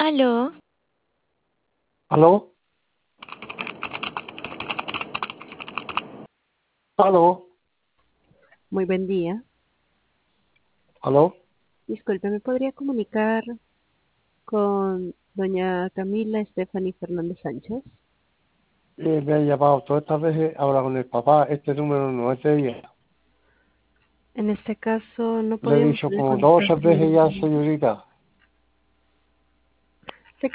Aló, ¿Aló? ¿Aló? Muy buen día. ¿Aló? Disculpe, ¿me podría comunicar con doña Camila Stephanie Fernández Sánchez? Me han llamado todas estas veces, ahora con el papá, este número no es de ella. En este caso, no Le he podíamos dicho tener como dos o contacto tres veces ya, directamente. señorita.